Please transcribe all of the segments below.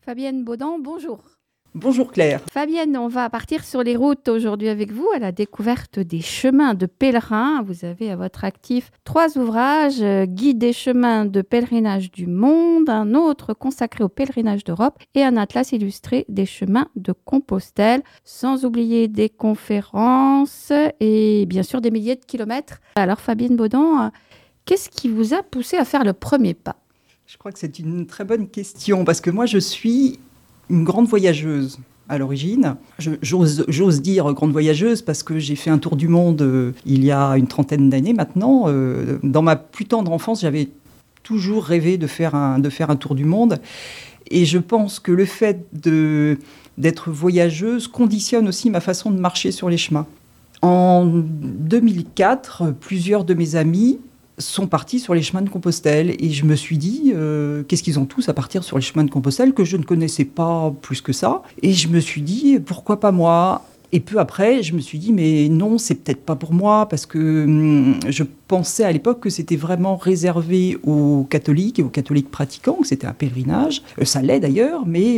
Fabienne Baudin, bonjour. Bonjour Claire. Fabienne, on va partir sur les routes aujourd'hui avec vous à la découverte des chemins de pèlerins. Vous avez à votre actif 3 ouvrages, Guide des chemins de pèlerinage du monde, un autre consacré au pèlerinage d'Europe et un atlas illustré des chemins de Compostelle, sans oublier des conférences et bien sûr des milliers de kilomètres. Alors Fabienne Baudin, qu'est-ce qui vous a poussé à faire le premier pas ? Je crois que c'est une très bonne question parce que moi je suis une grande voyageuse à l'origine. J'ose dire grande voyageuse parce que j'ai fait un tour du monde il y a une trentaine d'années maintenant. Dans ma plus tendre enfance, j'avais toujours rêvé de faire un tour du monde. Et je pense que le fait d'être voyageuse conditionne aussi ma façon de marcher sur les chemins. En 2004, plusieurs de mes amis sont partis sur les chemins de Compostelle. Et je me suis dit, qu'est-ce qu'ils ont tous à partir sur les chemins de Compostelle que je ne connaissais pas plus que ça. Et je me suis dit, pourquoi pas moi ? Et peu après, je me suis dit, mais non, c'est peut-être pas pour moi, parce que je pensais à l'époque que c'était vraiment réservé aux catholiques et aux catholiques pratiquants, que c'était un pèlerinage. Ça l'est d'ailleurs, mais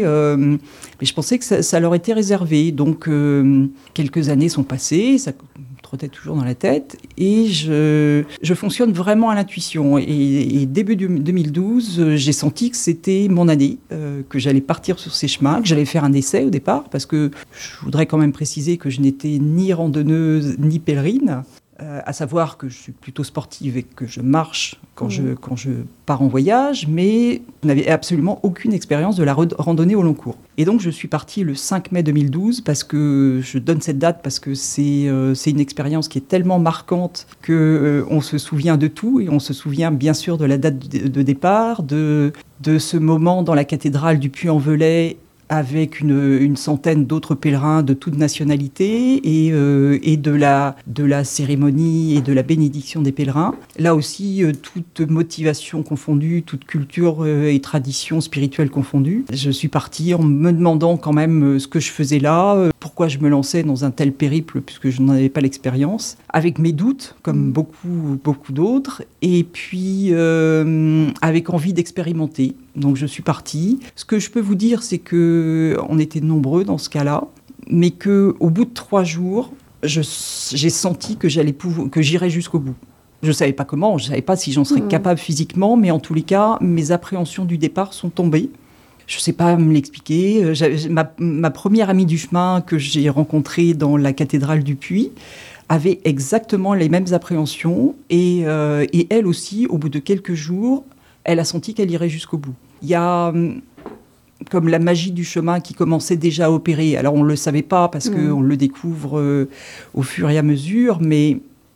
je pensais que ça leur était réservé. Donc, quelques années sont passées, ça trottait toujours dans la tête, et je fonctionne vraiment à l'intuition. Et début 2012, j'ai senti que c'était mon année, que j'allais partir sur ces chemins, que j'allais faire un essai au départ, parce que je voudrais quand même préciser que je n'étais ni randonneuse ni pèlerine, à savoir que je suis plutôt sportive et que je marche quand je pars en voyage, mais je n'avais absolument aucune expérience de la randonnée au long cours. Et donc je suis partie le 5 mai 2012, parce que je donne cette date parce que c'est une expérience qui est tellement marquante qu'on se souvient de tout, et on se souvient bien sûr de la date de départ, de ce moment dans la cathédrale du Puy-en-Velay, avec une centaine d'autres pèlerins de toute nationalité, et de la cérémonie et de la bénédiction des pèlerins. Là aussi, toute motivation confondue, toute culture et tradition spirituelle confondue. Je suis partie en me demandant quand même ce que je faisais là, pourquoi je me lançais dans un tel périple, puisque je n'en avais pas l'expérience, avec mes doutes, comme beaucoup d'autres, et puis avec envie d'expérimenter. Donc je suis partie. Ce que je peux vous dire, c'est qu'on était nombreux dans ce cas-là, mais qu'au bout de 3 jours, j'ai senti que j'irais jusqu'au bout. Je ne savais pas comment, je ne savais pas si j'en serais capable physiquement, mais en tous les cas, mes appréhensions du départ sont tombées. Je ne sais pas me l'expliquer. Ma première amie du chemin que j'ai rencontrée dans la cathédrale du Puy avait exactement les mêmes appréhensions, et elle aussi, au bout de quelques jours, elle a senti qu'elle irait jusqu'au bout. Il y a comme la magie du chemin qui commençait déjà à opérer. Alors on ne le savait pas parce qu'on le découvre au fur et à mesure, mais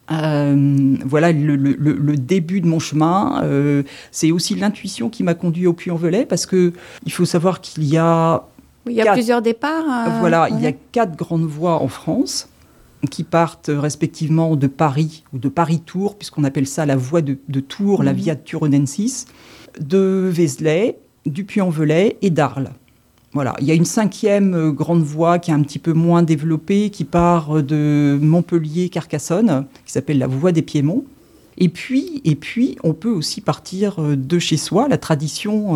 voilà, le début de mon chemin, c'est aussi l'intuition qui m'a conduit au Puy-en-Velay, parce qu'il faut savoir qu'il y a... Il y a plusieurs départs. Voilà, il y a 4 grandes voies en France qui partent respectivement de Paris ou de Paris-Tours, puisqu'on appelle ça la voie de Tours, la Via Turonensis, de Vézelay, du Puy-en-Velay et d'Arles. Voilà. Il y a une 5e grande voie qui est un petit peu moins développée, qui part de Montpellier-Carcassonne, qui s'appelle la voie des Piémonts. Et puis, on peut aussi partir de chez soi. La tradition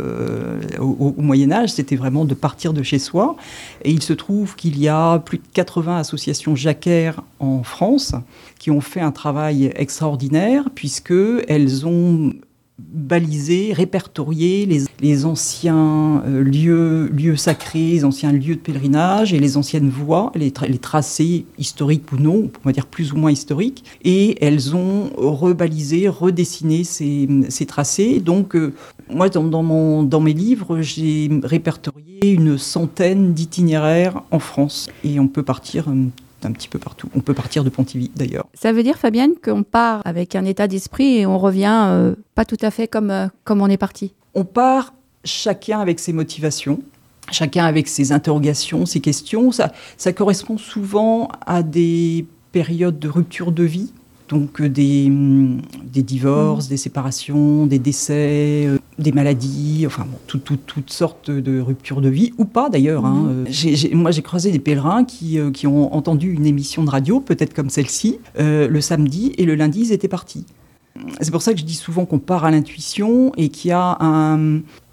au Moyen-Âge, c'était vraiment de partir de chez soi. Et il se trouve qu'il y a plus de 80 associations jacquaires en France qui ont fait un travail extraordinaire, puisqu'elles ont balisé, répertorié les anciens lieux sacrés, les anciens lieux de pèlerinage et les anciennes voies, les tracés historiques ou non, on va dire plus ou moins historiques, et elles ont rebalisé, redessiné ces tracés. Donc moi, dans mes livres, j'ai répertorié une centaine d'itinéraires en France, et on peut partir un petit peu partout. On peut partir de Pontivy, d'ailleurs. Ça veut dire, Fabienne, qu'on part avec un état d'esprit et on revient pas tout à fait comme on est parti. On part chacun avec ses motivations, chacun avec ses interrogations, ses questions. Ça correspond souvent à des périodes de rupture de vie, donc des divorces, des séparations, des décès, des maladies, enfin bon, toutes sortes de ruptures de vie, ou pas d'ailleurs. Moi, j'ai croisé des pèlerins qui ont entendu une émission de radio, peut-être comme celle-ci, le samedi, et le lundi, ils étaient partis. C'est pour ça que je dis souvent qu'on part à l'intuition et qu'il y a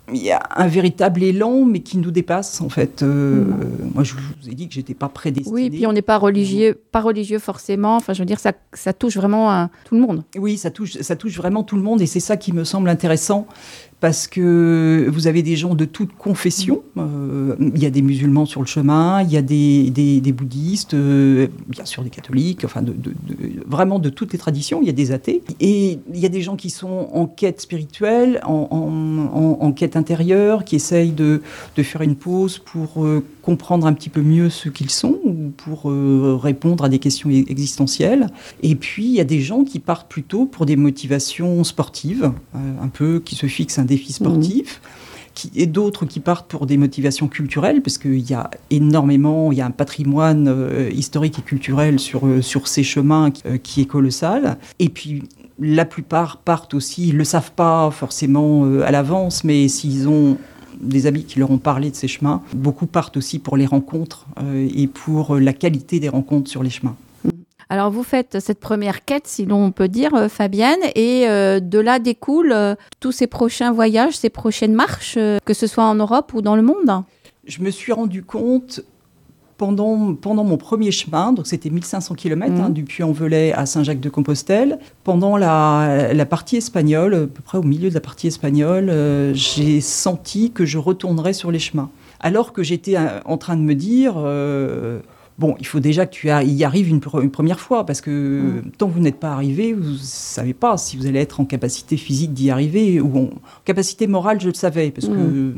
il y a un véritable élan, mais qui nous dépasse, en fait. Moi, je vous ai dit que je n'étais pas prédestinée. Oui, puis on n'est pas religieux forcément. Enfin, je veux dire, ça touche vraiment tout le monde. Oui, ça touche vraiment tout le monde, et c'est ça qui me semble intéressant, parce que vous avez des gens de toute confession. Il y a des musulmans sur le chemin, il y a des bouddhistes, bien sûr des catholiques, enfin vraiment de toutes les traditions. Il y a des athées, et il y a des gens qui sont en quête spirituelle, en quête intérieure, qui essayent de faire une pause pour comprendre un petit peu mieux ce qu'ils sont, ou pour répondre à des questions existentielles. Et puis il y a des gens qui partent plutôt pour des motivations sportives, un peu qui se fixent un défi sportif, et d'autres qui partent pour des motivations culturelles, parce qu'il y a il y a un patrimoine historique et culturel sur ces chemins qui est colossal. Et puis la plupart partent aussi, ils ne le savent pas forcément à l'avance, mais s'ils ont des amis qui leur ont parlé de ces chemins, beaucoup partent aussi pour les rencontres et pour la qualité des rencontres sur les chemins. Alors, vous faites cette première quête, si l'on peut dire, Fabienne, et de là découlent tous ces prochains voyages, ces prochaines marches, que ce soit en Europe ou dans le monde. Je me suis rendu compte pendant mon premier chemin, donc c'était 1500 km, du Puy-en-Velay à Saint-Jacques-de-Compostelle, pendant la partie espagnole, à peu près au milieu de la partie espagnole, j'ai senti que je retournerais sur les chemins. Alors que j'étais en train de me dire... Bon, il faut déjà que tu y arrives une première fois, parce que tant que vous n'êtes pas arrivé, vous ne savez pas si vous allez être en capacité physique d'y arriver, ou en capacité morale, je le savais, parce que,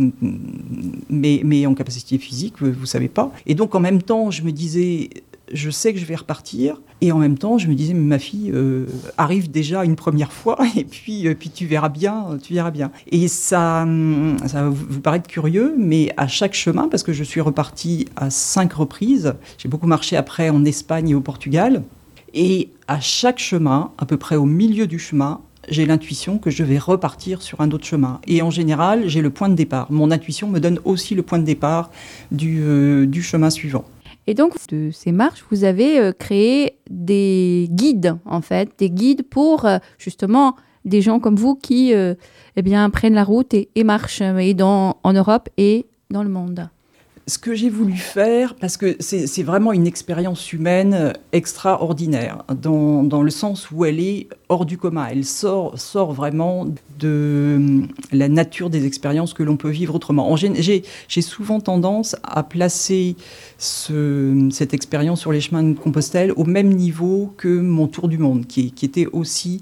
mais en capacité physique, vous ne savez pas. Et donc, en même temps, je me disais, je sais que je vais repartir, et en même temps, je me disais, mais ma fille arrive déjà une première fois, et puis tu verras bien. Et ça va vous paraître curieux, mais à chaque chemin, parce que je suis repartie à 5 reprises, j'ai beaucoup marché après en Espagne et au Portugal, et à chaque chemin, à peu près au milieu du chemin, j'ai l'intuition que je vais repartir sur un autre chemin. Et en général, j'ai le point de départ. Mon intuition me donne aussi le point de départ du chemin suivant. Et donc, de ces marches, vous avez créé des guides, en fait, des guides pour justement des gens comme vous qui prennent la route et marchent en Europe et dans le monde. Ce que j'ai voulu faire, parce que c'est vraiment une expérience humaine extraordinaire, dans le sens où elle est hors du commun. Elle sort vraiment de la nature des expériences que l'on peut vivre autrement. J'ai souvent tendance à placer cette expérience sur les chemins de Compostelle au même niveau que mon tour du monde, qui était aussi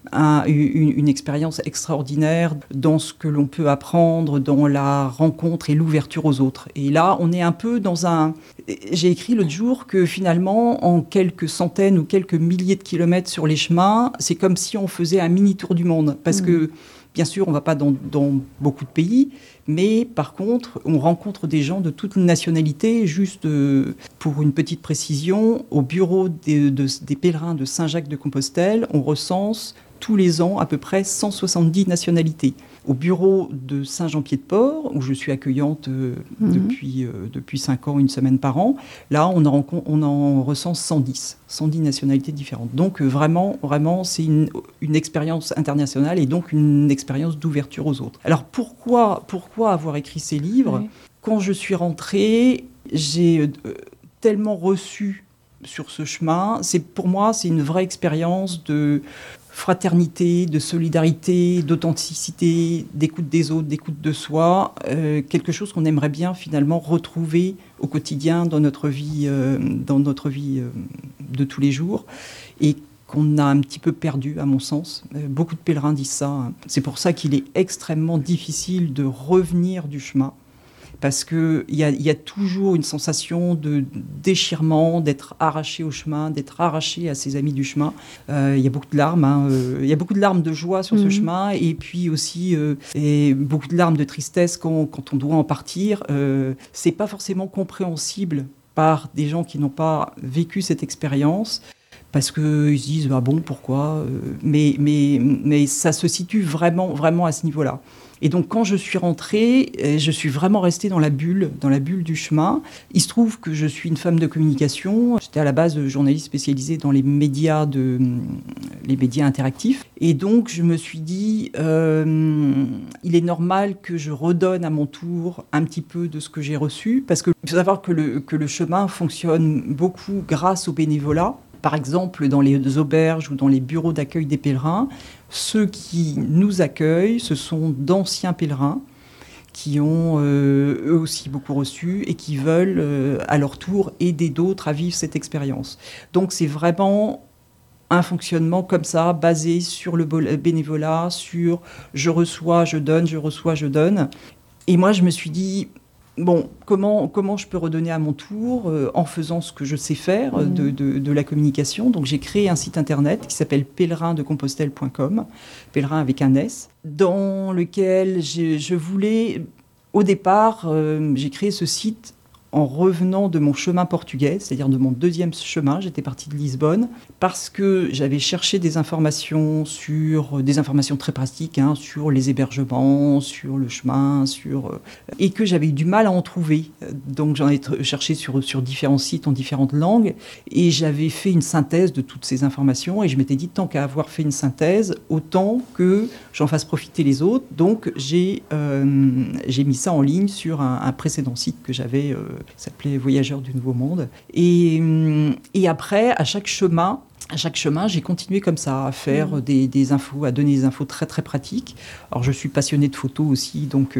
une expérience extraordinaire dans ce que l'on peut apprendre, dans la rencontre et l'ouverture aux autres. Et là, on est un peu dans J'ai écrit l'autre jour que finalement, en quelques centaines ou quelques milliers de kilomètres sur les chemins, c'est comme si on faisait un mini-tour du monde. Parce que, bien sûr, on ne va pas dans beaucoup de pays, mais par contre, on rencontre des gens de toutes les nationalités. Juste pour une petite précision, au bureau des pèlerins de Saint-Jacques-de-Compostelle, on recense tous les ans à peu près 170 nationalités. Au bureau de Saint-Jean-Pied-de-Port, où je suis accueillante depuis 5 ans, une semaine par an, là, on en recense 110 nationalités différentes. Donc vraiment, c'est une expérience internationale et donc une expérience d'ouverture aux autres. Alors pourquoi avoir écrit ces livres ? Quand je suis rentrée, j'ai tellement reçu sur ce chemin. Pour moi, c'est une vraie expérience de fraternité, de solidarité, d'authenticité, d'écoute des autres, d'écoute de soi, quelque chose qu'on aimerait bien finalement retrouver au quotidien dans notre vie de tous les jours, et qu'on a un petit peu perdu, à mon sens. Beaucoup de pèlerins disent ça. C'est pour ça qu'il est extrêmement difficile de revenir du chemin, parce qu'il y a toujours une sensation de déchirement, d'être arraché au chemin, d'être arraché à ses amis du chemin. Il y a beaucoup de larmes, il y a beaucoup de larmes de joie sur ce chemin, et puis aussi beaucoup de larmes de tristesse quand on doit en partir. C'est pas forcément compréhensible par des gens qui n'ont pas vécu cette expérience, parce qu'ils se disent, bon, pourquoi mais ça se situe vraiment, vraiment à ce niveau-là. Et donc, quand je suis rentrée, je suis vraiment restée dans la bulle du chemin. Il se trouve que je suis une femme de communication. J'étais à la base journaliste spécialisée dans les médias interactifs. Et donc, je me suis dit, il est normal que je redonne à mon tour un petit peu de ce que j'ai reçu. Parce qu'il faut savoir que le chemin fonctionne beaucoup grâce au bénévolat. Par exemple, dans les auberges ou dans les bureaux d'accueil des pèlerins, ceux qui nous accueillent, ce sont d'anciens pèlerins qui ont eux aussi beaucoup reçu et qui veulent à leur tour aider d'autres à vivre cette expérience. Donc c'est vraiment un fonctionnement comme ça, basé sur le bénévolat, sur je reçois, je donne, je reçois, je donne. Et moi je me suis dit... Bon, comment je peux redonner à mon tour en faisant ce que je sais faire de la communication. Donc j'ai créé un site internet qui s'appelle pèlerinddecompostelle.com, pèlerin avec un S, dans lequel je voulais, au départ, j'ai créé ce site en revenant de mon chemin portugais, c'est-à-dire de mon deuxième chemin. J'étais partie de Lisbonne parce que j'avais cherché des informations très pratiques, sur les hébergements, sur le chemin, et que j'avais eu du mal à en trouver. Donc j'en ai cherché sur différents sites en différentes langues et j'avais fait une synthèse de toutes ces informations et je m'étais dit, tant qu'à avoir fait une synthèse, autant que j'en fasse profiter les autres. Donc j'ai mis ça en ligne sur un précédent site que j'avais, qui s'appelait Voyageurs du Nouveau Monde. Et après, à chaque chemin, j'ai continué comme ça, à faire des infos, à donner des infos très très pratiques. Alors je suis passionnée de photos aussi, donc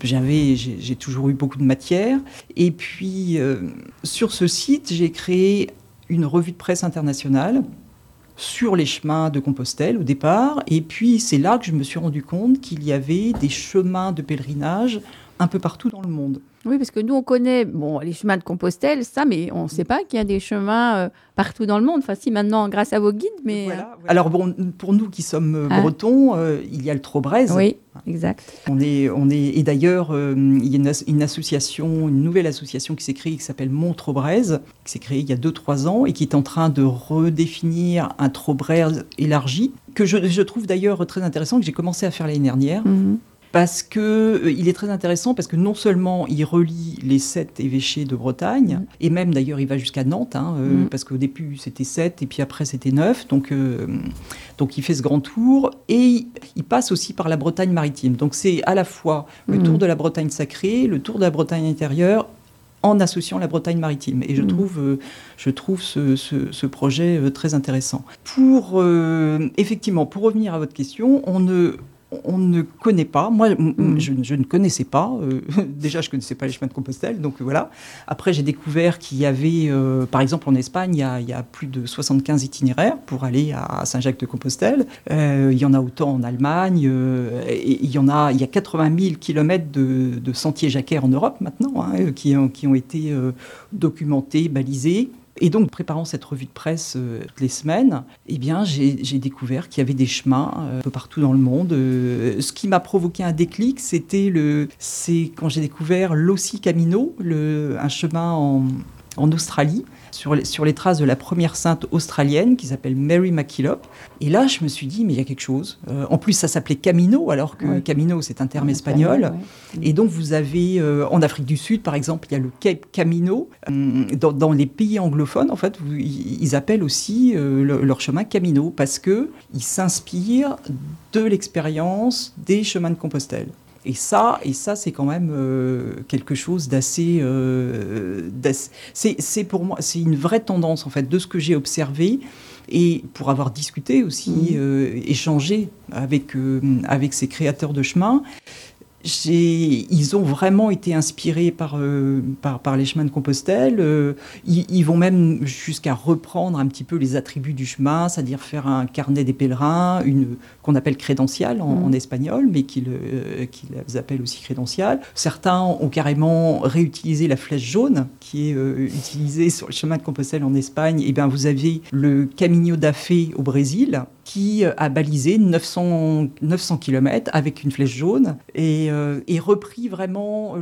j'ai toujours eu beaucoup de matière. Et puis sur ce site, j'ai créé une revue de presse internationale sur les chemins de Compostelle au départ. Et puis c'est là que je me suis rendu compte qu'il y avait des chemins de pèlerinage un peu partout dans le monde. Oui, parce que nous, on connaît les chemins de Compostelle, ça, mais on ne sait pas qu'il y a des chemins partout dans le monde. Enfin, si, maintenant, grâce à vos guides, mais... Voilà. Alors, pour nous qui sommes bretons, il y a le Trobrez. Oui, exact. Et d'ailleurs, il y a une nouvelle association qui s'est créée, qui s'appelle Mont Trobrez, qui s'est créée il y a 2-3 ans et qui est en train de redéfinir un Trobrez élargi, que je trouve d'ailleurs très intéressant, que j'ai commencé à faire l'année dernière. Mm-hmm. Parce qu'il est très intéressant, parce que non seulement il relie les 7 évêchés de Bretagne, et même d'ailleurs il va jusqu'à Nantes, parce qu'au début c'était 7 et puis après c'était 9, donc il fait ce grand tour, et il passe aussi par la Bretagne maritime. Donc c'est à la fois le tour de la Bretagne sacrée, le tour de la Bretagne intérieure, en associant la Bretagne maritime. Et je trouve ce projet très intéressant. Effectivement, pour revenir à votre question, on ne connaît pas. Moi, je ne connaissais pas. Déjà, je ne connaissais pas les chemins de Compostelle, donc voilà. Après, j'ai découvert qu'il y avait, par exemple, en Espagne, il y a plus de 75 itinéraires pour aller à Saint-Jacques-de-Compostelle. Il y en a autant en Allemagne. Et il y a 80 000 kilomètres de sentiers jacquaires en Europe maintenant, qui ont été documentés, balisés. Et donc, préparant cette revue de presse toutes les semaines, j'ai découvert qu'il y avait des chemins un peu partout dans le monde. Ce qui m'a provoqué un déclic, c'est quand j'ai découvert l'Ossi Camino, un chemin en Australie, sur les traces de la première sainte australienne qui s'appelle Mary MacKillop. Et là, je me suis dit, mais il y a quelque chose. En plus, ça s'appelait Camino, alors que Camino, c'est un terme espagnol. Et donc, vous avez, en Afrique du Sud, par exemple, il y a le Cape Camino. Dans les pays anglophones, en fait, ils appellent aussi leur chemin Camino, parce qu'ils s'inspirent de l'expérience des chemins de Compostelle. Et ça, c'est quand même quelque chose d'assez... c'est pour moi, c'est une vraie tendance, en fait, de ce que j'ai observé. Et pour avoir discuté aussi, échangé avec ces créateurs de chemins, ils ont vraiment été inspirés par les chemins de Compostelle. Ils vont même jusqu'à reprendre un petit peu les attributs du chemin, c'est-à-dire faire un carnet des pèlerins, qu'on appelle crédential en espagnol, mais qu'ils appellent aussi crédential. Certains ont carrément réutilisé la flèche jaune, qui est utilisée sur le chemin de Compostelle en Espagne. Et bien, vous avez le Caminho da Fé au Brésil, qui a balisé 900 km avec une flèche jaune et repris vraiment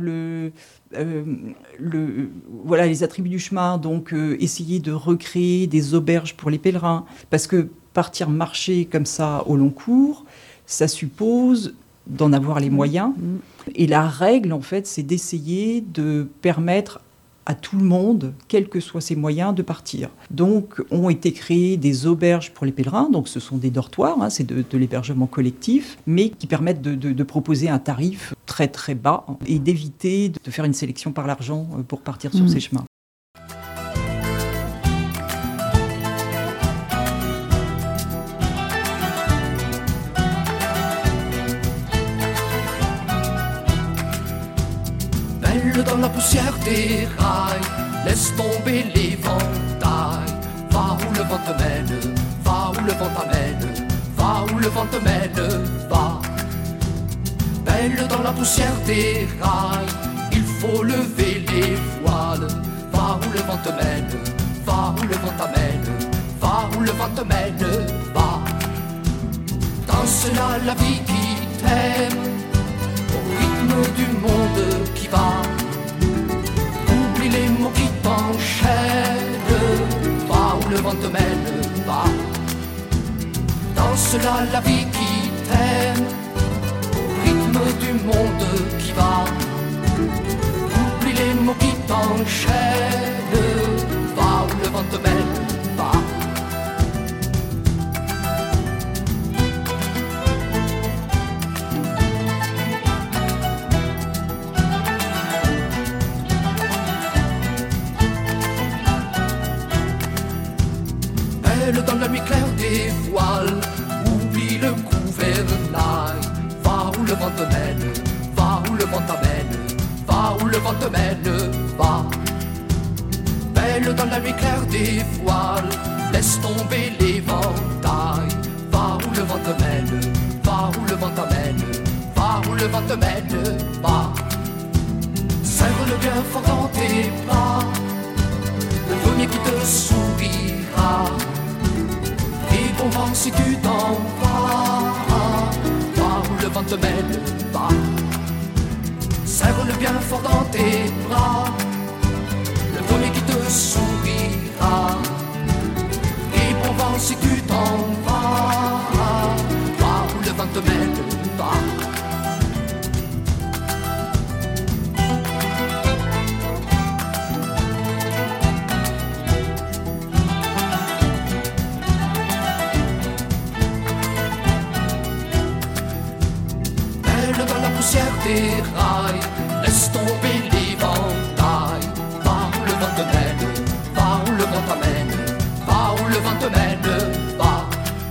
les attributs du chemin, donc essayer de recréer des auberges pour les pèlerins, parce que partir marcher comme ça au long cours, ça suppose d'en avoir les moyens. Et la règle, en fait, c'est d'essayer de permettre à tout le monde, quels que soient ses moyens, de partir. Donc, ont été créées des auberges pour les pèlerins. Donc, ce sont des dortoirs, c'est de l'hébergement collectif, mais qui permettent de proposer un tarif très, très bas et d'éviter de faire une sélection par l'argent pour partir sur ces chemins. Dans la poussière des rails, laisse tomber l'éventail. Va où le vent te mène, va où le vent t'amène, va où le vent te mène, va. Belle dans la poussière des rails, il faut lever les voiles. Va où le vent te mène, va où le vent t'amène, va où le vent te mène, va. Danse là la vie qui t'aime, au rythme du monde qui va. Les mots qui t'enchaînent, va où le vent te mène, va. Danse là la vie qui t'aime, au rythme du monde qui va. Oublie les mots qui t'enchaînent, va où le vent te mène, va. Dans la nuit claire des voiles, oublie le gouvernail. Va où le vent te mène, va où le vent t'amène, va où le vent te mène, va. Belle dans la nuit claire des voiles, laisse tomber l'éventail. Va où le vent te mène, va où le vent t'amène, va où le vent te mène, va. Serre-le bien fort dans tes bras, le premier qui te sourira. Bon vent si tu t'en vas, va où le vent te mène, va. Serre-le bien fort dans tes bras, le premier qui te sourira. Et bon vent si tu t'en vas, va où le vent te mène, va. Dans la poussière des rails, laisse tomber l'éventail. Va où le vent te mène, va où le vent t'amène, va où le vent te mène, va.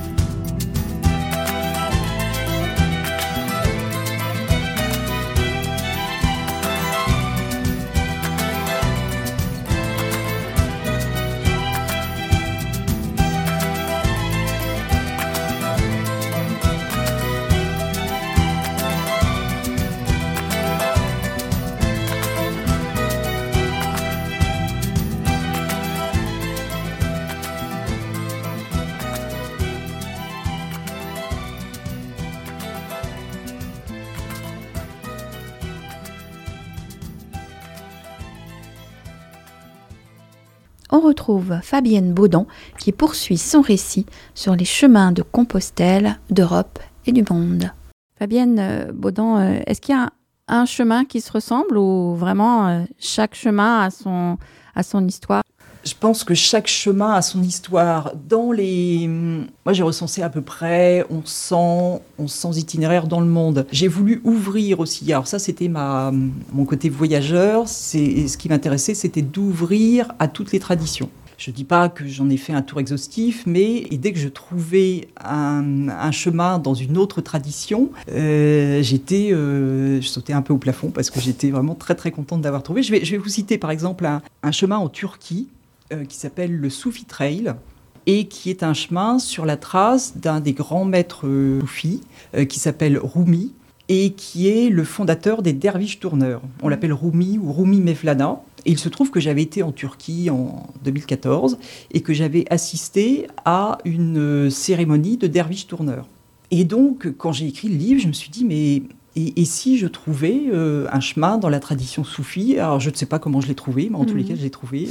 On retrouve Fabienne Baudon qui poursuit son récit sur les chemins de Compostelle, d'Europe et du monde. Fabienne Baudon, est-ce qu'il y a un chemin qui se ressemble ou vraiment chaque chemin a son histoire ? Je pense que chaque chemin a son histoire. Moi, j'ai recensé à peu près 1100 itinéraires dans le monde. J'ai voulu ouvrir aussi. Alors ça, c'était mon côté voyageur. Ce qui m'intéressait, c'était d'ouvrir à toutes les traditions. Je ne dis pas que j'en ai fait un tour exhaustif, mais dès que je trouvais un chemin dans une autre tradition, je sautais un peu au plafond parce que j'étais vraiment très, très contente d'avoir trouvé. Je vais vous citer par exemple un chemin en Turquie qui s'appelle le Soufi Trail et qui est un chemin sur la trace d'un des grands maîtres soufis qui s'appelle Rumi et qui est le fondateur des derviches tourneurs. On l'appelle Rumi ou Rumi Mevlana. Et il se trouve que j'avais été en Turquie en 2014 et que j'avais assisté à une cérémonie de derviche tourneur. Et donc, quand j'ai écrit le livre, je me suis dit, mais et si je trouvais un chemin dans la tradition soufie? Alors, je ne sais pas comment je l'ai trouvé, mais en tous les cas, je l'ai trouvé.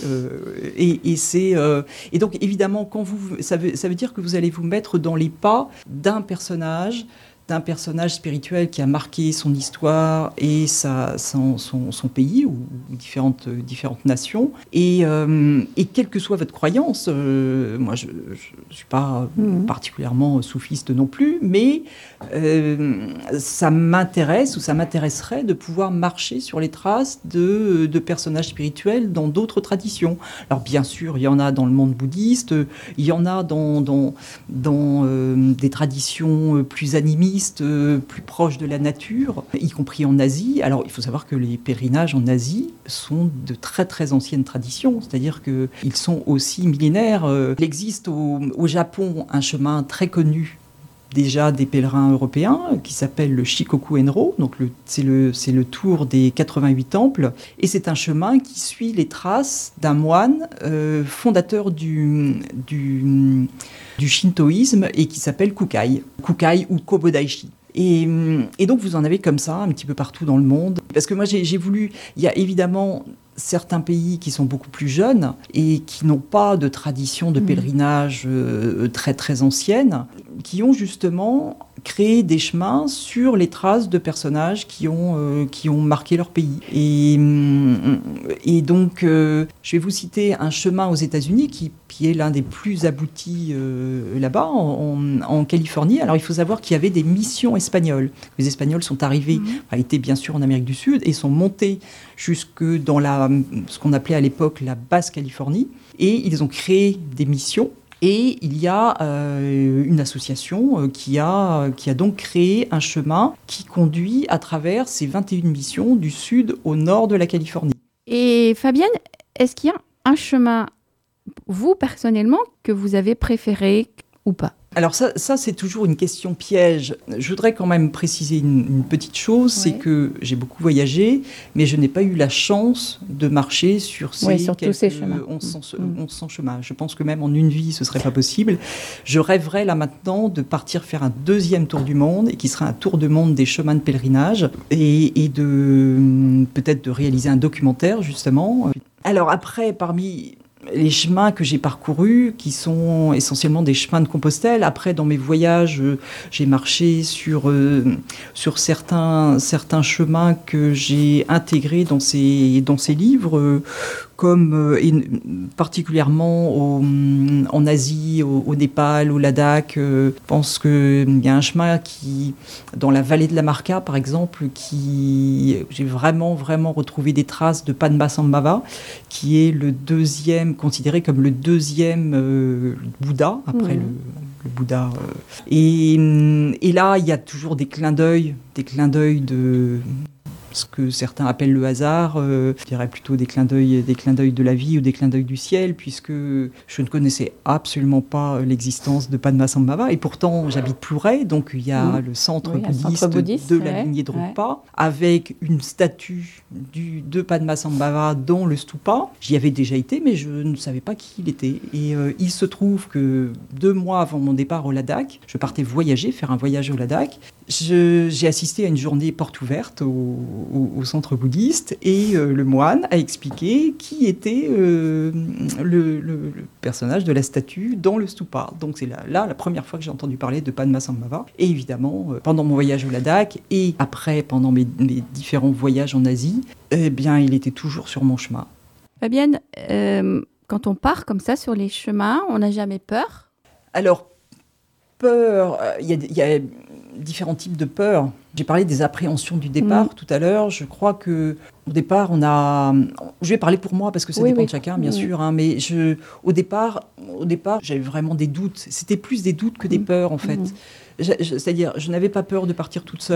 Et donc, évidemment, ça veut dire que vous allez vous mettre dans les pas d'un personnage spirituel qui a marqué son histoire et son pays ou différentes nations. Et quelle que soit votre croyance, moi je ne suis pas particulièrement soufiste non plus, mais ça m'intéresse ou ça m'intéresserait de pouvoir marcher sur les traces de personnages spirituels dans d'autres traditions. Alors bien sûr, il y en a dans le monde bouddhiste, il y en a dans des traditions plus animistes, plus proches de la nature, y compris en Asie. Alors, il faut savoir que les pèlerinages en Asie sont de très très anciennes traditions, c'est-à-dire qu'ils sont aussi millénaires. Il existe au Japon un chemin très connu déjà des pèlerins européens qui s'appelle le Shikoku-enro, donc c'est le tour des 88 temples, et c'est un chemin qui suit les traces d'un moine fondateur du shintoïsme et qui s'appelle Kukai ou Kobodaishi. Et donc vous en avez comme ça un petit peu partout dans le monde. Parce que moi j'ai voulu, il y a évidemment certains pays qui sont beaucoup plus jeunes et qui n'ont pas de tradition de pèlerinage très très ancienne, qui ont justement créé des chemins sur les traces de personnages qui ont marqué leur pays. Et donc, je vais vous citer un chemin aux États-Unis qui est l'un des plus aboutis là-bas, en Californie. Alors, il faut savoir qu'il y avait des missions espagnoles. Les Espagnols sont arrivés, étaient bien sûr en Amérique du Sud, et sont montés jusque dans ce qu'on appelait à l'époque la Basse-Californie. Et ils ont créé des missions. Et il y a une association qui a donc créé un chemin qui conduit à travers ces 21 missions du sud au nord de la Californie. Et Fabienne, est-ce qu'il y a un chemin, vous personnellement, que vous avez préféré ou pas ? Alors ça c'est toujours une question piège. Je voudrais quand même préciser une petite chose, c'est que j'ai beaucoup voyagé, mais je n'ai pas eu la chance de marcher sur ces 1100 chemins. Je pense que même en une vie, ce ne serait pas possible. Je rêverais là maintenant de partir faire un deuxième tour du monde, et qui sera un tour du monde des chemins de pèlerinage, et de peut-être de réaliser un documentaire, justement. Alors après, parmi les chemins que j'ai parcourus, qui sont essentiellement des chemins de Compostelle. Après, dans mes voyages, j'ai marché sur certains chemins que j'ai intégrés dans ces livres, comme particulièrement en Asie, au Népal, au Ladakh. Je pense qu'il y a un chemin dans la vallée de la Marca, par exemple, j'ai vraiment, vraiment retrouvé des traces de Padmasambhava, qui est considéré comme le deuxième Bouddha, après le Bouddha. Et là, il y a toujours des clins d'œil de ce que certains appellent le hasard, je dirais plutôt des clins d'œil de la vie ou des clins d'œil du ciel, puisque je ne connaissais absolument pas l'existence de Padmasambhava, et pourtant j'habite Plouray, donc il y a le centre bouddhiste de la lignée Drukpa, avec une statue de Padmasambhava dans le stupa. J'y avais déjà été, mais je ne savais pas qui il était. Et il se trouve que 2 mois avant mon départ au Ladakh, je partais faire un voyage au Ladakh. J'ai assisté à une journée porte ouverte au centre bouddhiste, et le moine a expliqué qui était le personnage de la statue dans le stupa. Donc c'est là la première fois que j'ai entendu parler de Padmasambhava. Et évidemment, pendant mon voyage au Ladakh, et après pendant mes différents voyages en Asie, il était toujours sur mon chemin. Fabienne, quand on part comme ça sur les chemins, on n'a jamais peur ? Alors, peur, il y a différents types de peur. J'ai parlé des appréhensions du départ tout à l'heure. Je crois que au départ, je vais parler pour moi parce que ça dépend de chacun, bien sûr. Hein, mais au départ, j'avais vraiment des doutes. C'était plus des doutes que des peurs, en fait. C'est-à-dire, je n'avais pas peur de partir toute seule.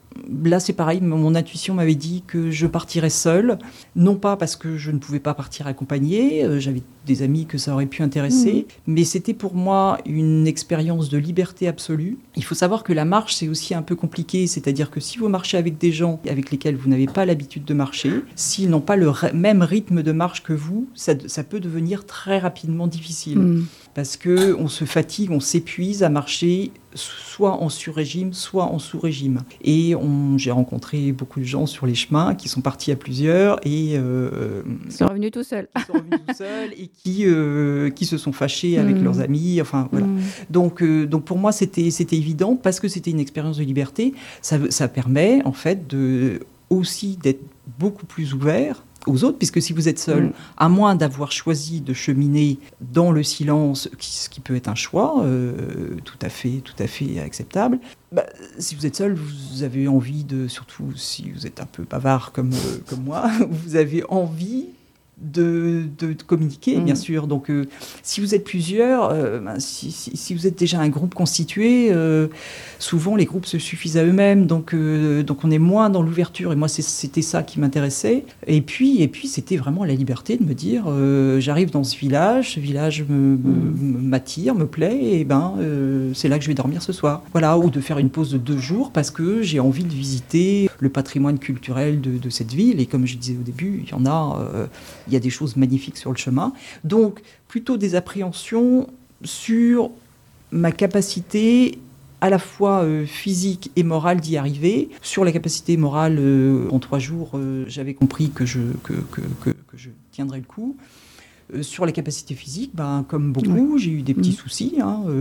là, c'est pareil, mon intuition m'avait dit que je partirais seule, non pas parce que je ne pouvais pas partir accompagnée, j'avais des amis que ça aurait pu intéresser, mais c'était pour moi une expérience de liberté absolue. Il faut savoir que la marche, c'est aussi un peu compliqué, c'est-à-dire que si vous marchez avec des gens avec lesquels vous n'avez pas l'habitude de marcher, s'ils n'ont pas le même rythme de marche que vous, ça peut devenir très rapidement difficile. Parce qu'on se fatigue, on s'épuise à marcher soit en sur-régime, soit en sous-régime. Et j'ai rencontré beaucoup de gens sur les chemins qui sont partis à plusieurs et ils sont revenus tout seuls. Et qui se sont fâchés avec leurs amis. Enfin, voilà. Donc pour moi, c'était évident parce que c'était une expérience de liberté. Ça permet en fait aussi d'être beaucoup plus ouvert aux autres, puisque si vous êtes seul, à moins d'avoir choisi de cheminer dans le silence, ce qui peut être un choix tout à fait acceptable, si vous êtes seul, vous avez envie surtout si vous êtes un peu bavard comme moi, vous avez envie de communiquer, bien sûr. Donc, si vous êtes plusieurs, si vous êtes déjà un groupe constitué, souvent les groupes se suffisent à eux-mêmes. Donc on est moins dans l'ouverture. Et moi, c'était ça qui m'intéressait. Et puis c'était vraiment la liberté de me dire, j'arrive dans ce village m'attire, me plaît, et c'est là que je vais dormir ce soir. Voilà, ou de faire une pause de 2 jours parce que j'ai envie de visiter le patrimoine culturel de cette ville. Et comme je disais au début, il y a des choses magnifiques sur le chemin. Donc, plutôt des appréhensions sur ma capacité à la fois physique et morale d'y arriver. Sur la capacité morale, en 3 jours, j'avais compris que je tiendrais le coup. Sur la capacité physique, comme beaucoup, j'ai eu des petits soucis,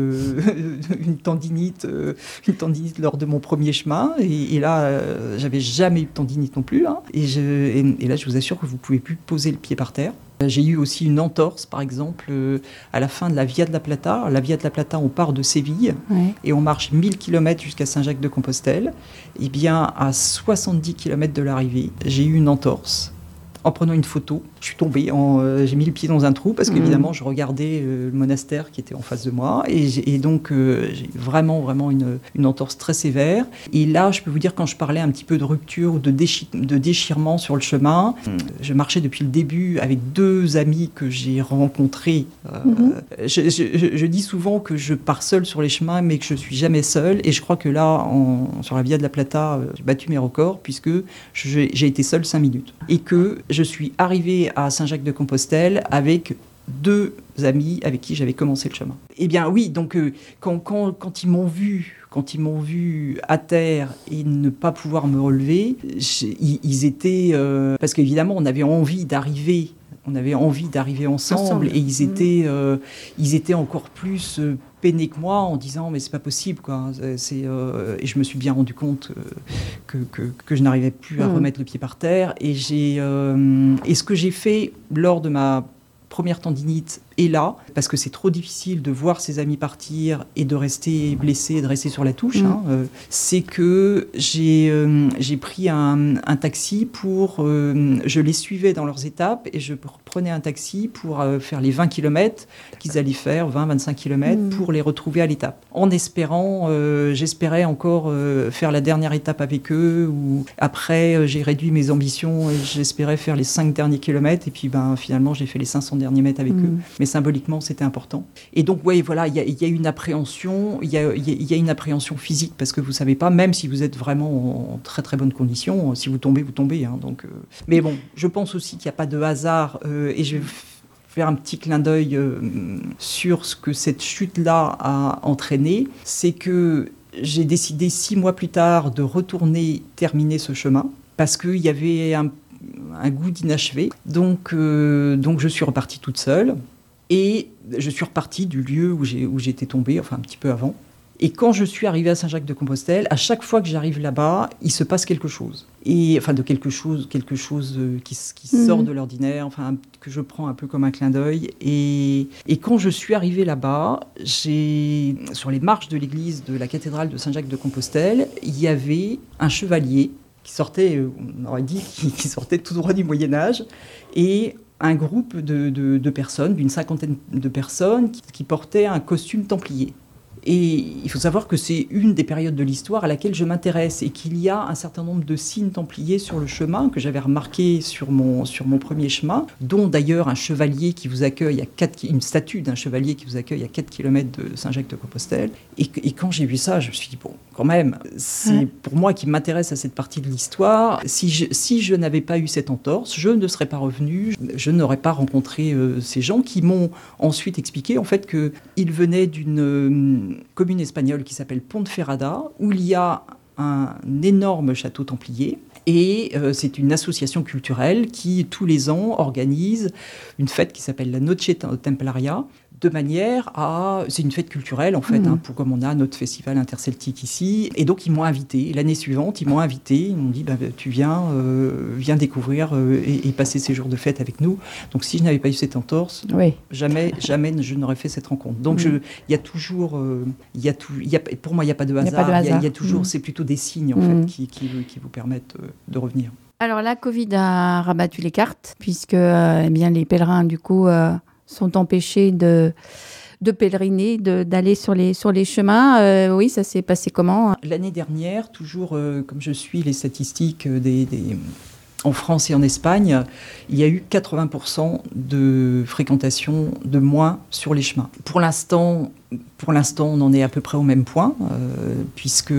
une tendinite lors de mon premier chemin, et là, j'avais jamais eu de tendinite non plus, et là, je vous assure que vous pouvez plus poser le pied par terre. J'ai eu aussi une entorse, par exemple, à la fin de la Via de la Plata. La Via de la Plata, on part de Séville et on marche 1000 km jusqu'à Saint-Jacques-de-Compostelle. Et bien, à 70 km de l'arrivée, j'ai eu une entorse. En prenant une photo, je suis tombée, j'ai mis le pied dans un trou parce qu'évidemment, je regardais le monastère qui était en face de moi. Et donc, j'ai vraiment une entorse très sévère. Et là, je peux vous dire, quand je parlais un petit peu de rupture ou de déchirement sur le chemin, je marchais depuis le début avec 2 amis que j'ai rencontrés. Je dis souvent que je pars seule sur les chemins, mais que je ne suis jamais seule. Et je crois que là, sur la Via de la Plata, j'ai battu mes records puisque j'ai été seule 5 minutes. Et que je suis arrivée à Saint-Jacques-de-Compostelle avec 2 amis avec qui j'avais commencé le chemin. Eh bien oui, donc quand ils m'ont vu à terre et ne pas pouvoir me relever, ils étaient... parce qu'évidemment, on avait envie d'arriver ensemble. Et ils étaient encore plus peinés que moi en disant mais c'est pas possible quoi. Et je me suis bien rendu compte que je n'arrivais plus à remettre le pied par terre. Et ce que j'ai fait lors de ma première tendinite est là, parce que c'est trop difficile de voir ses amis partir et de rester blessé, de rester sur la touche. C'est que j'ai pris un taxi je les suivais dans leurs étapes et je prenais un taxi pour faire les 20 km qu'ils allaient faire, 20-25 km, pour les retrouver à l'étape. En espérant, j'espérais encore faire la dernière étape avec eux, ou après j'ai réduit mes ambitions et j'espérais faire les 5 derniers kilomètres, et puis finalement j'ai fait les 500 derniers mètres avec eux. Mais symboliquement, c'était important. Et donc, voilà, il y a une appréhension, il y a une appréhension physique, parce que vous savez pas, même si vous êtes vraiment en très très bonne condition, si vous tombez, vous tombez. Donc, mais bon, je pense aussi qu'il n'y a pas de hasard, et je vais faire un petit clin d'œil sur ce que cette chute-là a entraîné, c'est que j'ai décidé 6 mois plus tard de retourner terminer ce chemin, parce qu'il y avait un goût d'inachevé. Donc je suis repartie toute seule. Et je suis repartie du lieu où j'étais tombée, enfin un petit peu avant. Et quand je suis arrivée à Saint-Jacques-de-Compostelle, à chaque fois que j'arrive là-bas, il se passe quelque chose. Quelque chose qui sort de l'ordinaire, enfin que je prends un peu comme un clin d'œil. Et quand je suis arrivée là-bas, sur les marches de l'église de la cathédrale de Saint-Jacques-de-Compostelle, il y avait un chevalier qui sortait, on aurait dit, qui sortait tout droit du Moyen-Âge, et un groupe de personnes, d'une 50aine de personnes, qui portaient un costume templier. Et il faut savoir que c'est une des périodes de l'histoire à laquelle je m'intéresse et qu'il y a un certain nombre de signes templiers sur le chemin que j'avais remarqué sur mon premier chemin, dont d'ailleurs un chevalier qui vous accueille une statue d'un chevalier qui vous accueille à 4 km de Saint-Jacques-de-Compostelle. Et quand j'ai vu ça, je me suis dit, bon, quand même, c'est pour moi qui m'intéresse à cette partie de l'histoire. Si je n'avais pas eu cette entorse, je ne serais pas revenu, je n'aurais pas rencontré ces gens qui m'ont ensuite expliqué en fait qu'ils venaient d'une commune espagnole qui s'appelle Ponferrada, où il y a un énorme château templier. Et c'est une association culturelle qui, tous les ans, organise une fête qui s'appelle la Noche Templaria, de manière à... C'est une fête culturelle, en fait, comme on a notre festival interceltique ici. Et donc, ils m'ont invité. L'année suivante, ils m'ont invité. Ils m'ont dit, tu viens découvrir et passer ces jours de fête avec nous. Donc, si je n'avais pas eu cette entorse, jamais je n'aurais fait cette rencontre. Donc, il y a toujours... pour moi, il n'y a pas de hasard. Il y a toujours... C'est plutôt des signes, en fait, qui vous permettent de revenir. Alors, la Covid a rabattu les cartes, puisque les pèlerins, du coup... sont empêchés de pèleriner, d'aller sur les chemins. Oui, ça s'est passé comment ? L'année dernière, toujours comme je suis les statistiques en France et en Espagne, il y a eu 80% de fréquentation de moins sur les chemins. Pour l'instant, on en est à peu près au même point, puisque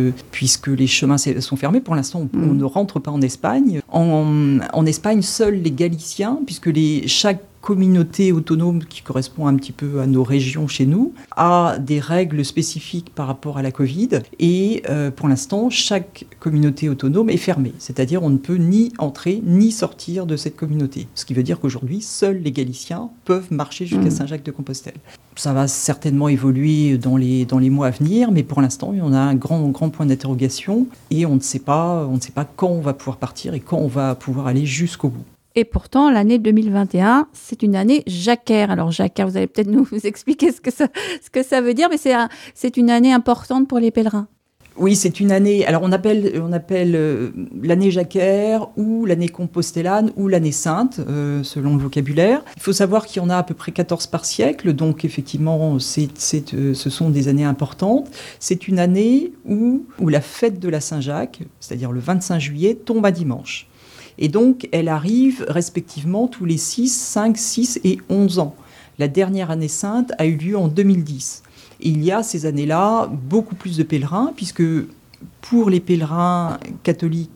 les chemins sont fermés. Pour l'instant, on ne rentre pas en Espagne. En Espagne, seuls les Galiciens, puisque chaque communauté autonome qui correspond un petit peu à nos régions chez nous, a des règles spécifiques par rapport à la Covid. Et pour l'instant, chaque communauté autonome est fermée. C'est-à-dire on ne peut ni entrer ni sortir de cette communauté. Ce qui veut dire qu'aujourd'hui, seuls les Galiciens peuvent marcher jusqu'à Saint-Jacques-de-Compostelle. Ça va certainement évoluer dans les mois à venir, mais pour l'instant, on a un grand point d'interrogation et on ne sait pas quand on va pouvoir partir et quand on va pouvoir aller jusqu'au bout. Et pourtant, l'année 2021, c'est une année jacquaire. Alors, jacquaire, vous allez peut-être nous expliquer ce que ça veut dire, mais c'est une année importante pour les pèlerins. Oui, c'est une année... Alors, on appelle l'année jacquaire ou l'année compostellane ou l'année sainte, selon le vocabulaire. Il faut savoir qu'il y en a à peu près 14 par siècle, donc effectivement, ce sont des années importantes. C'est une année où la fête de la Saint-Jacques, c'est-à-dire le 25 juillet, tombe à dimanche. Et donc, elle arrive respectivement tous les 6, 5, 6 et 11 ans. La dernière année sainte a eu lieu en 2010. Et il y a ces années-là beaucoup plus de pèlerins, puisque pour les pèlerins catholiques,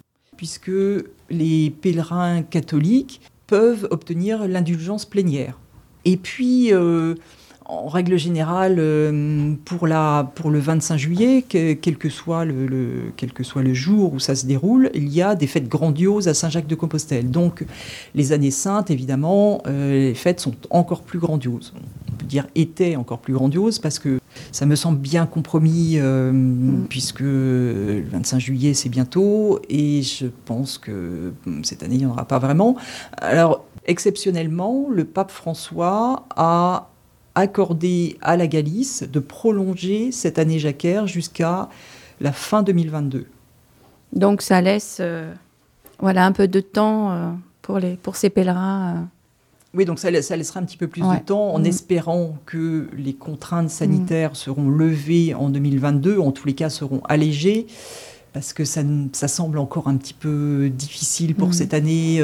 peuvent obtenir l'indulgence plénière. Et puis... en règle générale, pour le 25 juillet, quel que soit le jour où ça se déroule, il y a des fêtes grandioses à Saint-Jacques-de-Compostelle. Donc, les années saintes, évidemment, les fêtes sont encore plus grandioses. On peut dire étaient encore plus grandioses parce que ça me semble bien compromis puisque le 25 juillet, c'est bientôt et je pense que cette année, il n'y en aura pas vraiment. Alors, exceptionnellement, le pape François a accordé à la Galice de prolonger cette année jacquaire jusqu'à la fin 2022. Donc ça laisse un peu de temps pour ces pèlerins. Oui, donc ça laissera un petit peu plus de temps en espérant que les contraintes sanitaires seront levées en 2022, en tous les cas seront allégées, parce que ça semble encore un petit peu difficile pour cette année.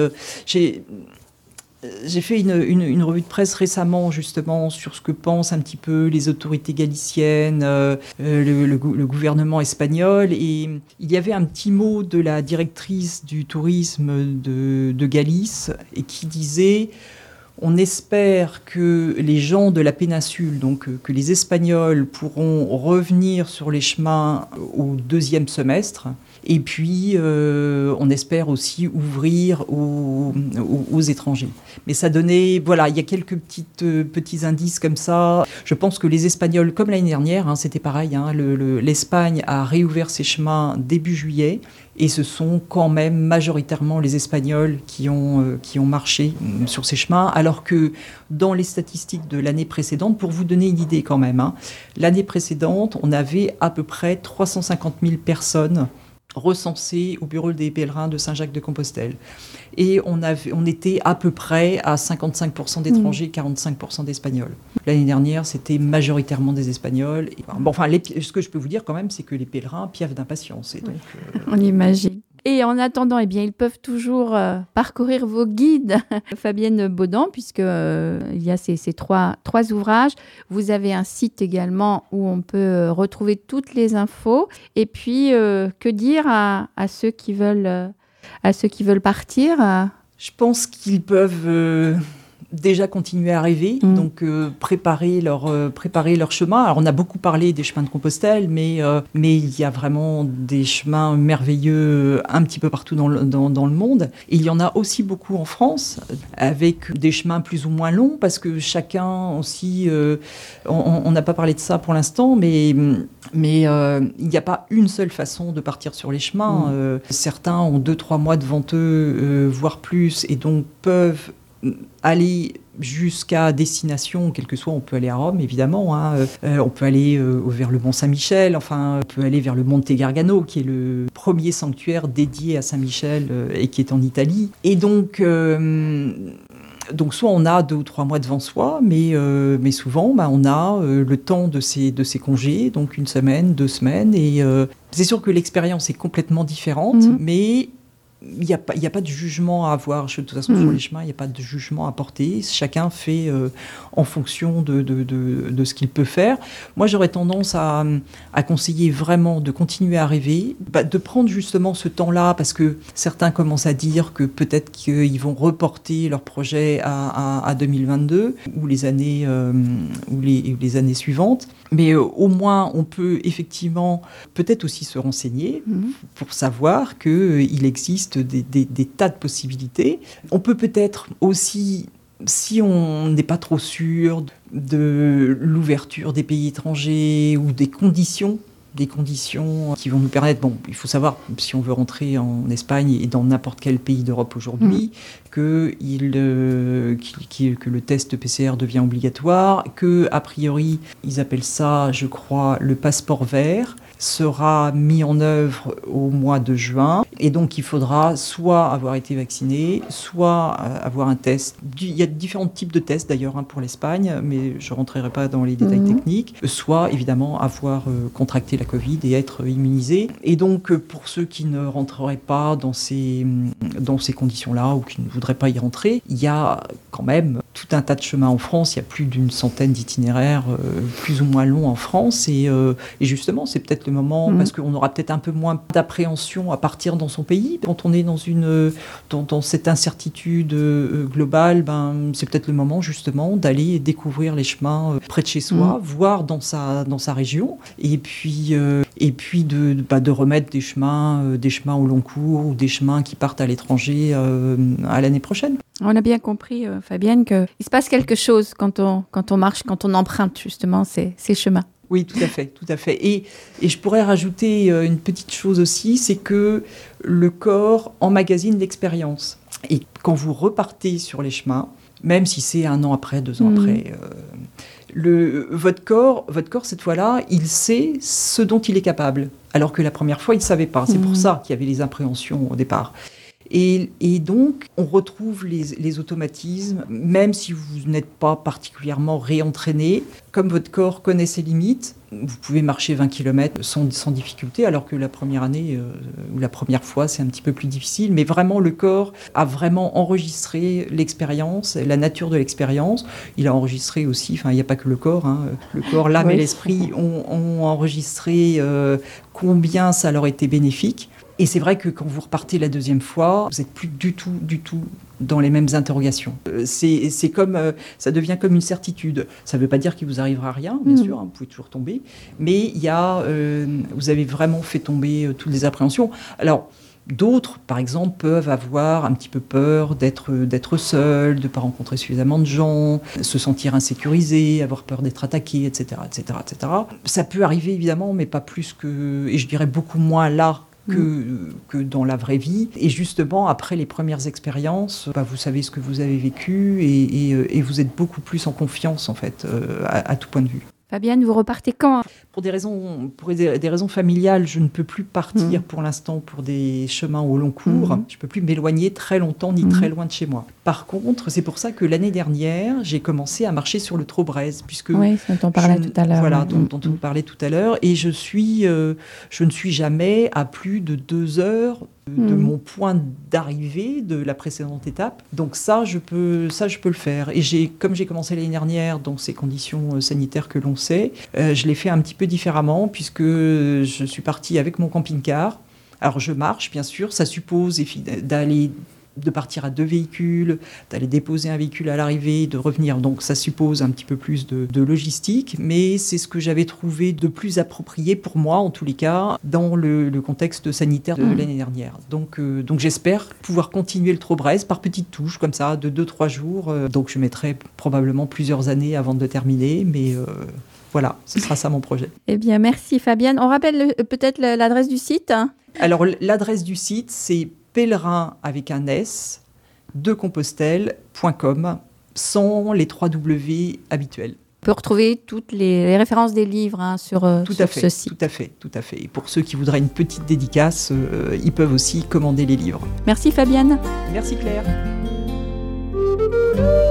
J'ai fait une revue de presse récemment, justement, sur ce que pensent un petit peu les autorités galiciennes, le gouvernement espagnol. Et il y avait un petit mot de la directrice du tourisme de Galice et qui disait « On espère que les gens de la péninsule, donc que les Espagnols pourront revenir sur les chemins au deuxième semestre. » Et puis, on espère aussi ouvrir aux étrangers. Mais ça donnait... Voilà, il y a quelques petits indices comme ça. Je pense que les Espagnols, comme l'année dernière, c'était pareil, l'Espagne a réouvert ses chemins début juillet. Et ce sont quand même majoritairement les Espagnols qui ont marché sur ces chemins. Alors que dans les statistiques de l'année précédente, pour vous donner une idée quand même, l'année précédente, on avait à peu près 350 000 personnes recensés au bureau des pèlerins de Saint-Jacques-de-Compostelle. Et on était à peu près à 55% d'étrangers, 45% d'Espagnols. L'année dernière, c'était majoritairement des Espagnols. Ce que je peux vous dire quand même, c'est que les pèlerins piaffent d'impatience. Et donc, On imagine. Et en attendant, ils peuvent toujours parcourir vos guides, Fabienne Baudan, puisque il y a ces trois ouvrages. Vous avez un site également où on peut retrouver toutes les infos. Et puis, que dire à ceux qui veulent partir Je pense qu'ils peuvent déjà continuer à rêver, donc préparer leur chemin. Alors on a beaucoup parlé des chemins de Compostelle, mais il y a vraiment des chemins merveilleux un petit peu partout dans le monde. Et il y en a aussi beaucoup en France, avec des chemins plus ou moins longs, parce que chacun aussi, on n'a pas parlé de ça pour l'instant, mais il n'y a pas une seule façon de partir sur les chemins. Certains ont 2-3 mois devant eux, voire plus, et donc peuvent aller jusqu'à destination, quel que soit, on peut aller à Rome évidemment, on peut aller vers le Mont Saint-Michel, on peut aller vers le Monte Gargano qui est le premier sanctuaire dédié à Saint-Michel et qui est en Italie. Et donc soit on a 2 ou 3 mois devant soi, mais souvent on a le temps de ces congés, donc 1 semaine, 2 semaines, et c'est sûr que l'expérience est complètement différente, mais il n'y a pas de jugement à avoir. De toute façon, sur les chemins, il n'y a pas de jugement à porter. Chacun fait en fonction de ce qu'il peut faire. Moi, j'aurais tendance à conseiller vraiment de continuer à rêver, de prendre justement ce temps-là, parce que certains commencent à dire que peut-être qu'ils vont reporter leur projet à 2022 ou les années suivantes. Mais au moins, on peut effectivement peut-être aussi se renseigner pour savoir qu'il existe des tas de possibilités. On peut peut-être aussi, si on n'est pas trop sûr de l'ouverture des pays étrangers ou des conditions qui vont nous permettre, il faut savoir, si on veut rentrer en Espagne et dans n'importe quel pays d'Europe aujourd'hui, que le test PCR devient obligatoire, que a priori, ils appellent ça, je crois, le passeport vert, sera mis en œuvre au mois de juin. Et donc, il faudra soit avoir été vacciné, soit avoir un test. Il y a différents types de tests, d'ailleurs, pour l'Espagne, mais je ne rentrerai pas dans les détails techniques. Soit, évidemment, avoir contracté la Covid et être immunisé. Et donc, pour ceux qui ne rentreraient pas dans ces conditions-là ou qui ne voudraient pas y rentrer, il y a quand même tout un tas de chemins en France. Il y a plus d'1 centaine d'itinéraires plus ou moins longs en France. Et justement, c'est peut-être le moment, parce qu'on aura peut-être un peu moins d'appréhension à partir dans son pays. Quand on est dans cette incertitude globale, c'est peut-être le moment justement d'aller découvrir les chemins près de chez soi, voir dans sa région, et puis de remettre des chemins au long cours ou des chemins qui partent à l'étranger à l'année prochaine. On a bien compris, Fabienne, qu'il se passe quelque chose quand on marche, quand on emprunte justement ces chemins. Oui, tout à fait. Et je pourrais rajouter une petite chose aussi, c'est que le corps emmagasine l'expérience. Et quand vous repartez sur les chemins, même si c'est 1 an après, 2 ans après, votre corps, cette fois-là, il sait ce dont il est capable. Alors que la première fois, il ne savait pas. C'est pour ça qu'il y avait les appréhensions au départ. Et donc, on retrouve les automatismes, même si vous n'êtes pas particulièrement réentraîné. Comme votre corps connaît ses limites, vous pouvez marcher 20 km sans difficulté, alors que la première année ou la première fois, c'est un petit peu plus difficile. Mais vraiment, le corps a vraiment enregistré l'expérience, la nature de l'expérience. Il a enregistré aussi, il n'y a pas que le corps, le corps, l'âme et l'esprit ont enregistré combien ça leur était bénéfique. Et c'est vrai que quand vous repartez la 2e fois, vous n'êtes plus du tout dans les mêmes interrogations. C'est comme, ça devient comme une certitude. Ça ne veut pas dire qu'il vous arrivera rien, bien sûr, vous pouvez toujours tomber. Mais vous avez vraiment fait tomber toutes les appréhensions. Alors, d'autres, par exemple, peuvent avoir un petit peu peur d'être seuls, de ne pas rencontrer suffisamment de gens, se sentir insécurisés, avoir peur d'être attaqués, etc., etc., etc. Ça peut arriver, évidemment, mais pas plus que... Et je dirais beaucoup moins là que dans la vraie vie. Et justement, après les premières expériences, vous savez ce que vous avez vécu et vous êtes beaucoup plus en confiance, en fait, à tout point de vue. Fabienne, vous repartez quand? Pour des raisons familiales, je ne peux plus partir pour l'instant pour des chemins au long cours. Je ne peux plus m'éloigner très longtemps ni très loin de chez moi. Par contre, c'est pour ça que l'année dernière, j'ai commencé à marcher sur le Trau-Brèze. Oui, dont on parlait tout à l'heure. Voilà, dont on parlait tout à l'heure. Et je ne suis jamais à plus de 2 heures de mon point d'arrivée de la précédente étape. Donc ça, je peux le faire. Et comme j'ai commencé l'année dernière dans ces conditions sanitaires que l'on sait, je l'ai fait un petit peu différemment puisque je suis partie avec mon camping-car. Alors je marche, bien sûr, ça suppose de partir à 2 véhicules, d'aller déposer un véhicule à l'arrivée, de revenir. Donc ça suppose un petit peu plus de logistique, mais c'est ce que j'avais trouvé de plus approprié pour moi, en tous les cas, dans le contexte sanitaire de l'année dernière. Donc j'espère pouvoir continuer le Trau-Brèze par petites touches, comme ça, de 2-3 jours. Donc je mettrai probablement plusieurs années avant de terminer, mais... Voilà, ce sera ça mon projet. Eh bien, merci Fabienne. On rappelle peut-être l'adresse du site. Alors, l'adresse du site, c'est pèlerin avec un S, decompostelle.com, sans les 3 W habituels. On peut retrouver toutes les références des livres sur ce site. Tout à fait. Et pour ceux qui voudraient une petite dédicace, ils peuvent aussi commander les livres. Merci Fabienne. Merci Claire.